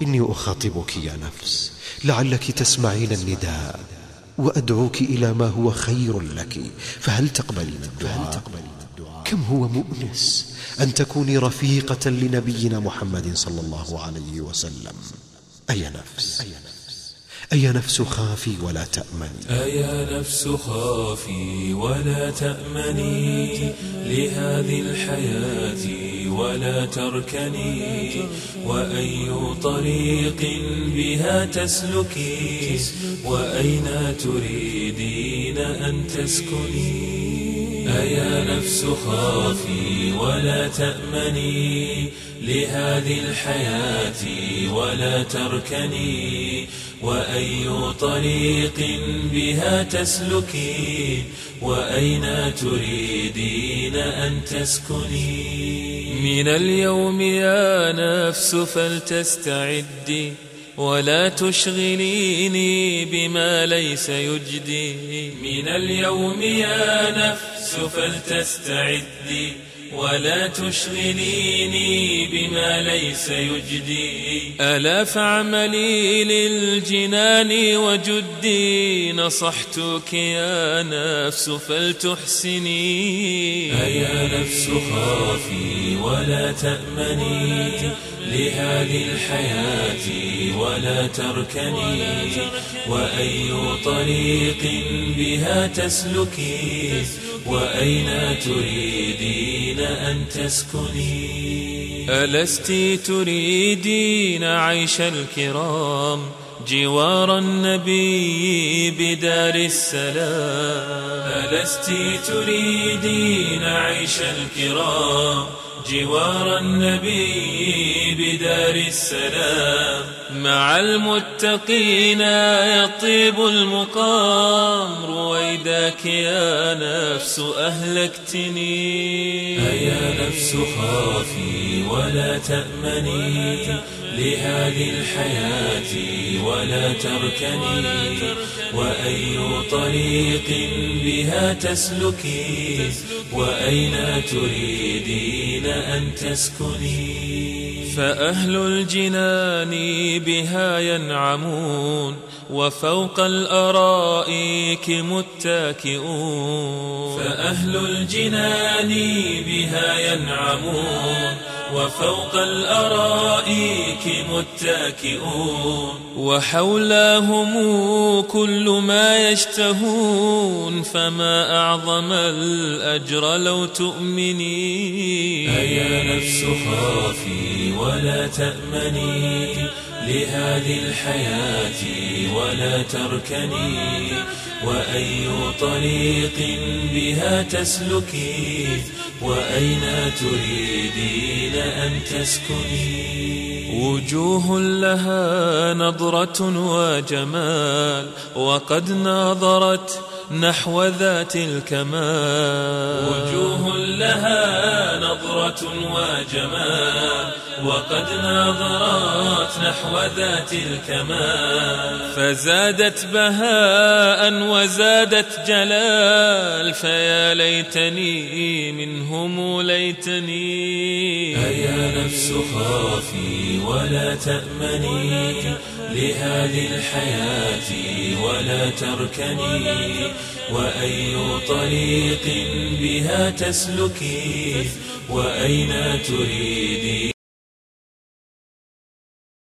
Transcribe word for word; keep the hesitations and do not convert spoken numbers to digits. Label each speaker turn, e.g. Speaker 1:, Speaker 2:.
Speaker 1: إني أخاطبك يا نفس لعلك تسمعين النداء، وأدعوك إلى ما هو خير لك، فهل تقبلين الدعاء؟ كم هو مؤنس أن تكوني رفيقة لنبينا محمد صلى الله عليه وسلم. أيا نفس أيا نفس خافي ولا تأمني،
Speaker 2: أيا نفس خافي ولا تأمني لهذه الحياة ولا تركني، وأي طريق بها تسلكي، وأين تريدين أن تسكني. أيا نفس خافي ولا تأمني لهذه الحياة ولا تركني، وأي طريق بها تسلكي، وأين تريدين أن تسكني. من اليوم يا نفس فلتستعدي، ولا تشغليني بما ليس يجدي. من اليوم يا نفس فلتستعدي، ولا تشغليني بما ليس يجدي. ألا فاعملي للجنان وجدي، نصحتك يا نفس فلتحسني. أيا نفس خافي ولا تأمني لهذه الحياة ولا تركني، وأي طريق بها تسلكي، وأين تريدين أن تسكني. ألست تريدين عيش الكرام جوار النبي بدار السلام. ألست تريدين عيش الكرام جوار النبي بدار السلام. مع المتقين يطيب المقام، رويداك يا نفس أهلكتني. أيا نفس خافي ولا تأمني لهذه الحياة ولا تركني، وأي طريق بها تسلكي، وأين تريدين أن تسكني. فأهل الجنان بها ينعمون، وفوق الأرائك متكئون. فأهل الجنان بها ينعمون، وفوق الأرائك متكئون. وحولهم كل ما يشتهون، فما أعظم الأجر لو تؤمني. أيا نفس خافي ولا تأمني لهذه الحياة ولا تركني، وأي طريق بها تسلكي، وأين تريدين أن تسكني. وجوه لها نظرة وجمال، وقد ناظرت نحو ذات الكمال. وجوه لها نظرة وجمال، وقد ناظرت نحو ذات الكمال. فزادت بهاء وزادت جلال، فيا ليتني منهم ليتني. أيا نفس خافي ولا تأمني لهذه الحياة ولا تركني، وأي طريق بها تسلكي، وأين تريدين